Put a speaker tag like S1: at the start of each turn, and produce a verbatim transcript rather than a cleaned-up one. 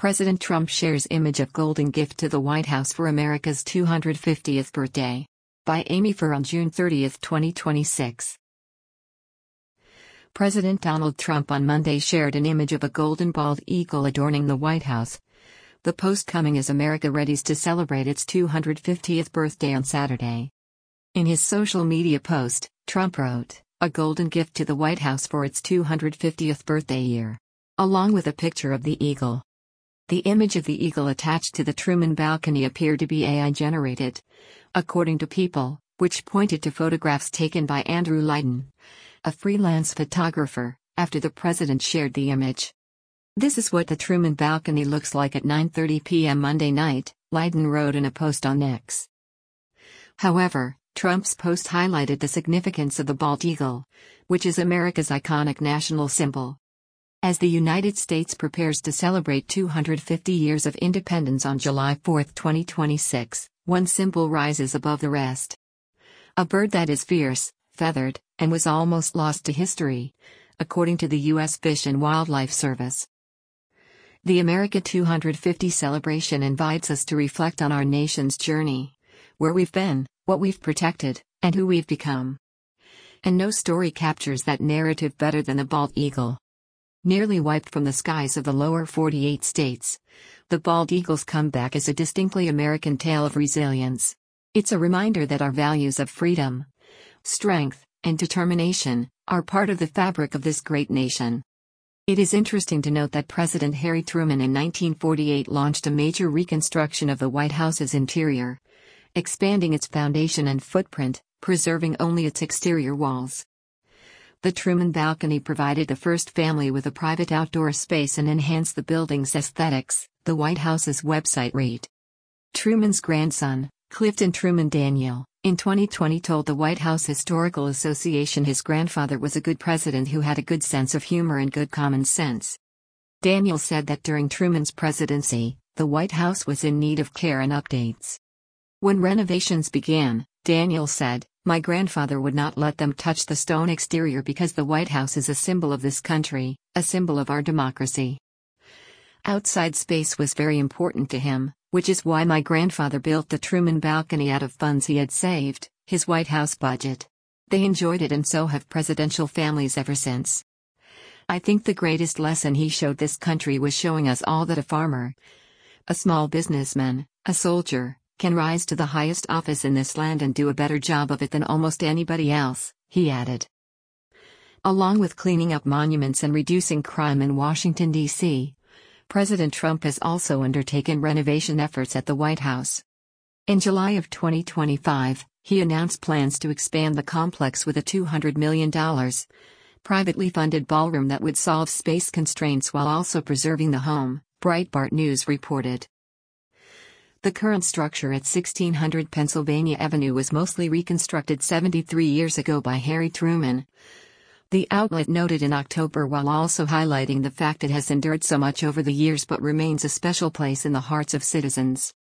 S1: President Trump shares image of golden gift to the White House for America's two hundred fiftieth birthday. By Amy Fur on June thirtieth, twenty twenty-six. President Donald Trump on Monday shared an image of a golden bald eagle adorning the White House. The post coming as America readies to celebrate its two hundred fiftieth birthday on Saturday. In his social media post, Trump wrote, "A golden gift to the White House for its two hundred fiftieth birthday year," along with a picture of the eagle. The image of the eagle attached to the Truman balcony appeared to be A I generated, according to People, which pointed to photographs taken by Andrew Lydon, a freelance photographer, after the president shared the image. "This is what the Truman balcony looks like at nine thirty p m Monday night," Lydon wrote in a post on X. However, Trump's post highlighted the significance of the bald eagle, which is America's iconic national symbol. As the United States prepares to celebrate two hundred fifty years of independence on July fourth, twenty twenty-six, one symbol rises above the rest. A bird that is fierce, feathered, and was almost lost to history, according to the U S Fish and Wildlife Service. The America two hundred fifty celebration invites us to reflect on our nation's journey, where we've been, what we've protected, and who we've become. And no story captures that narrative better than the bald eagle. Nearly wiped from the skies of the lower forty-eight states, the bald eagle's comeback is a distinctly American tale of resilience. It's a reminder that our values of freedom, strength, and determination are part of the fabric of this great nation. It is interesting to note that President Harry Truman in nineteen forty-eight launched a major reconstruction of the White House's interior, expanding its foundation and footprint, preserving only its exterior walls. The Truman balcony provided the first family with a private outdoor space and enhanced the building's aesthetics, the White House's website read. Truman's grandson, Clifton Truman Daniel, in twenty twenty told the White House Historical Association his grandfather was a good president who had a good sense of humor and good common sense. Daniel said that during Truman's presidency, the White House was in need of care and updates. When renovations began, Daniel said, "My grandfather would not let them touch the stone exterior because the White House is a symbol of this country, a symbol of our democracy. Outside space was very important to him, which is why my grandfather built the Truman balcony out of funds he had saved, his White House budget. They enjoyed it and so have presidential families ever since. I think the greatest lesson he showed this country was showing us all that a farmer, a small businessman, a soldier, can rise to the highest office in this land and do a better job of it than almost anybody else," he added. Along with cleaning up monuments and reducing crime in Washington, D C, President Trump has also undertaken renovation efforts at the White House. In July of twenty twenty-five, he announced plans to expand the complex with a two hundred million dollars privately funded ballroom that would solve space constraints while also preserving the home, Breitbart News reported. The current structure at sixteen hundred Pennsylvania Avenue was mostly reconstructed seventy-three years ago by Harry Truman, the outlet noted in October, while also highlighting the fact it has endured so much over the years but remains a special place in the hearts of citizens.